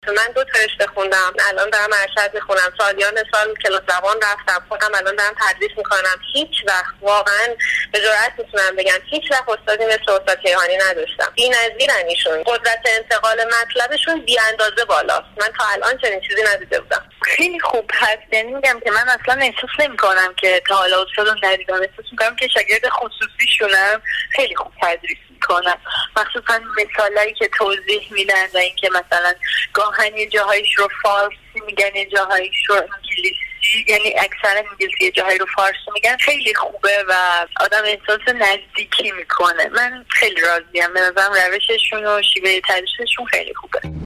براشون. من 2 تا رشته خوندم، الان دارم ارشد میخونم، سالیان سال کلاس زبان رفتم، خودم الان دارم تدریس میکنم. هیچ وقت واقعا به جرئت میتونم بگم هیچ وقت استادی مثل استاد کیهانی نداشتم. بی‌نظیرن ایشون، قدرت انتقال مطلبشون بی‌اندازه بالاست. من تا الان چنین چیزی ندیده بودم. خیلی خوب هست. یعنی میگم که من اصلا احساس نمی‌کنم که تا حالا استادم ندیدم، احساس می‌کنم که شاگرد خصوصیشونم خیلی خوب تدریس میکنن، مخصوصا مثالایی که توضیح میدن و اینکه مثلا گاهن یه جاهایش رو فارسی میگن، یه جاهایش رو انگلیسی، یعنی اکثر انگلیسی، یه جاهایی رو فارسی میگن. خیلی خوبه و آدم احساس نزدیکی میکنه. من خیلی راضیم، به نظرم روششون و شیوه تدریسشون خیلی خوبه.